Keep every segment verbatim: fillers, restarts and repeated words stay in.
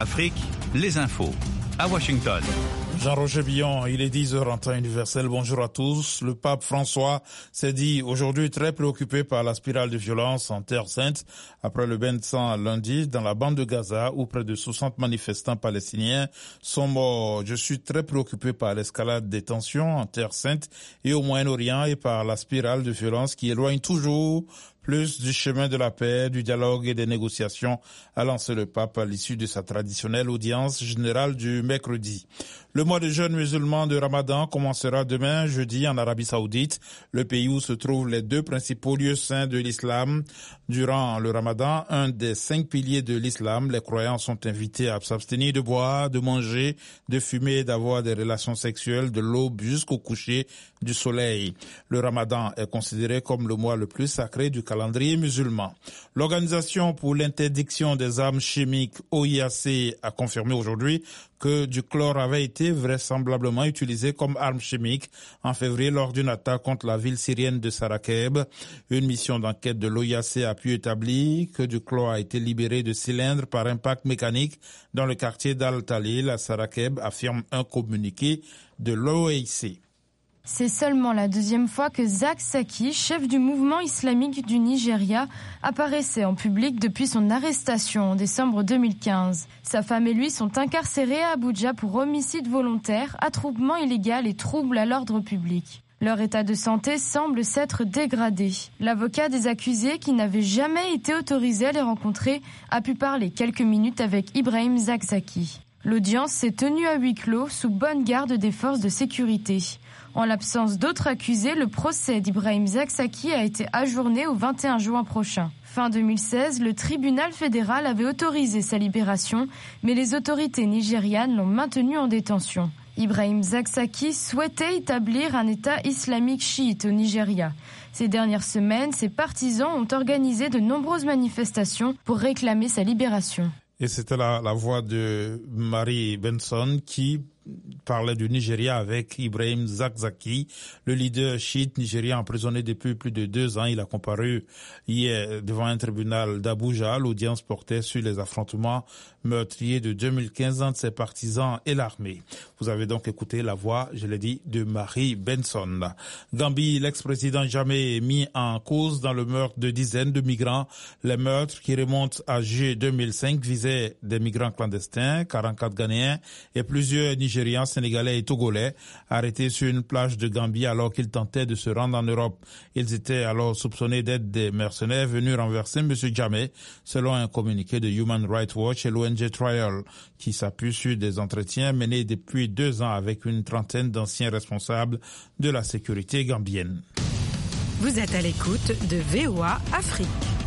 Afrique, les infos. À Washington. Jean-Roger Billon, il est dix heures en temps universel. Bonjour à tous. Le pape François s'est dit aujourd'hui très préoccupé par la spirale de violence en Terre Sainte après le bain de sang lundi dans la bande de Gaza où près de soixante manifestants palestiniens sont morts. Je suis très préoccupé par l'escalade des tensions en Terre Sainte et au Moyen-Orient et par la spirale de violence qui éloigne toujours plus du chemin de la paix, du dialogue et des négociations, a lancé le pape à l'issue de sa traditionnelle audience générale du mercredi. Le mois de jeûne musulman de Ramadan commencera demain, jeudi, en Arabie Saoudite, le pays où se trouvent les deux principaux lieux saints de l'islam. Durant le Ramadan, un des cinq piliers de l'islam, les croyants sont invités à s'abstenir de boire, de manger, de fumer et d'avoir des relations sexuelles de l'aube jusqu'au coucher du soleil. Le Ramadan est considéré comme le mois le plus sacré du calendrier musulman. L'Organisation pour l'interdiction des armes chimiques, O I A C, a confirmé aujourd'hui que du chlore avait été vraisemblablement utilisé comme arme chimique en février lors d'une attaque contre la ville syrienne de Sarakeb. Une mission d'enquête de l'O I A C a pu établir que du chlore a été libéré de cylindres par impact mécanique dans le quartier d'Al-Talil à Sarakeb, affirme un communiqué de l'O I A C. C'est seulement la deuxième fois que Zakzaky, chef du mouvement islamique du Nigeria, apparaissait en public depuis son arrestation en décembre deux mille quinze. Sa femme et lui sont incarcérés à Abuja pour homicide volontaire, attroupement illégal et trouble à l'ordre public. Leur état de santé semble s'être dégradé. L'avocat des accusés, qui n'avait jamais été autorisé à les rencontrer, a pu parler quelques minutes avec Ibrahim Zakzaky. L'audience s'est tenue à huis clos sous bonne garde des forces de sécurité. En l'absence d'autres accusés, le procès d'Ibrahim Zakzaky a été ajourné au vingt et un juin prochain. Fin deux mille seize, le tribunal fédéral avait autorisé sa libération, mais les autorités nigérianes l'ont maintenu en détention. Ibrahim Zakzaky souhaitait établir un État islamique chiite au Nigeria. Ces dernières semaines, ses partisans ont organisé de nombreuses manifestations pour réclamer sa libération. Et c'était la, la voix de Marie Benson qui parlait du Nigeria avec Ibrahim Zakzaky, le leader chiite nigérien emprisonné depuis plus de deux ans. Il a comparu hier devant un tribunal d'Abuja. L'audience portait sur les affrontements meurtriers de deux mille quinze entre ses partisans et l'armée. Vous avez donc écouté la voix, je l'ai dit, de Marie Benson. Gambie, l'ex-président Jammeh est mis en cause dans le meurtre de dizaines de migrants. Les meurtres qui remontent à juillet deux mille cinq visaient des migrants clandestins, quarante-quatre Ghanéens et plusieurs Nigérians, Sénégalais et Togolais arrêtés sur une plage de Gambie alors qu'ils tentaient de se rendre en Europe. Ils étaient alors soupçonnés d'être des mercenaires venus renverser M. Jammeh, selon un communiqué de Human Rights Watch et l'O N G Trial, qui s'appuie sur des entretiens menés depuis deux ans avec une trentaine d'anciens responsables de la sécurité gambienne. Vous êtes à l'écoute de V O A Afrique.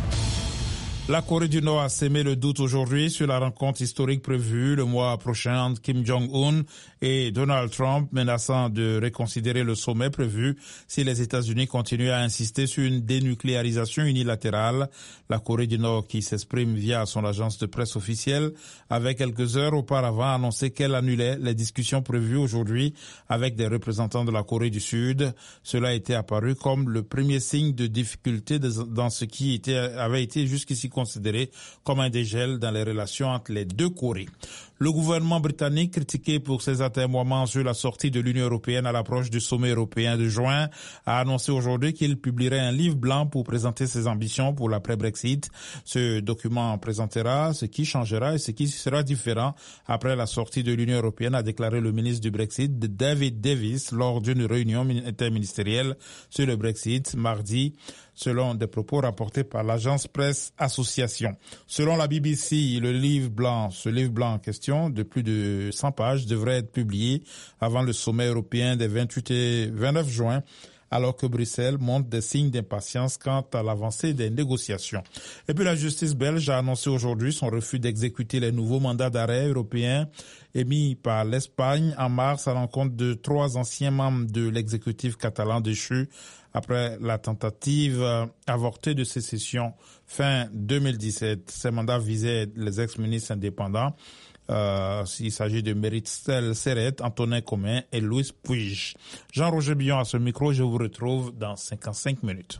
La Corée du Nord a sémé le doute aujourd'hui sur la rencontre historique prévue le mois prochain entre Kim Jong-un et Donald Trump, menaçant de reconsidérer le sommet prévu si les États-Unis continuent à insister sur une dénucléarisation unilatérale. La Corée du Nord, qui s'exprime via son agence de presse officielle, avait quelques heures auparavant annoncé qu'elle annulait les discussions prévues aujourd'hui avec des représentants de la Corée du Sud. Cela était apparu comme le premier signe de difficulté dans ce qui était, avait été jusqu'ici considéré comme un dégel dans les relations entre les deux Corées. Le gouvernement britannique, critiqué pour ses atermoiements sur la sortie de l'Union européenne à l'approche du sommet européen de juin, a annoncé aujourd'hui qu'il publierait un livre blanc pour présenter ses ambitions pour l'après-Brexit. Ce document présentera ce qui changera et ce qui sera différent après la sortie de l'Union européenne, a déclaré le ministre du Brexit, David Davis, lors d'une réunion interministérielle sur le Brexit mardi, selon des propos rapportés par l'agence Presse Association. Selon la B B C, le livre blanc, ce livre blanc en question de plus de cent pages devrait être publié avant le sommet européen des vingt-huit et vingt-neuf juin, alors que Bruxelles montre des signes d'impatience quant à l'avancée des négociations. Et puis la justice belge a annoncé aujourd'hui son refus d'exécuter les nouveaux mandats d'arrêt européens émis par l'Espagne en mars à l'encontre de trois anciens membres de l'exécutif catalan déchu après la tentative avortée de sécession fin deux mille dix-sept. Ces mandats visaient les ex-ministres indépendants. Euh, il s'agit de Meritxell Serret, Antonin Commun et Louis Puig. Jean-Roger Billon à ce micro, je vous retrouve dans cinquante-cinq minutes.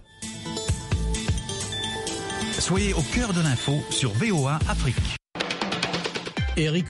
Soyez au cœur de l'info sur V O A Afrique. Eric